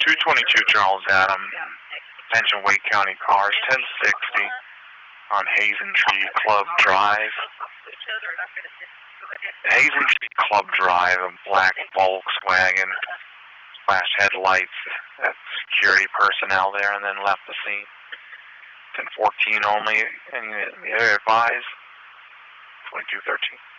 222 Charles Adam, attention Wake County cars, 1060 on Hazen Tree Club Drive. Hazen Tree Club Drive, a black Volkswagen, flashed headlights at security personnel there and then left the scene. 1014 only, and the other advised, 2213.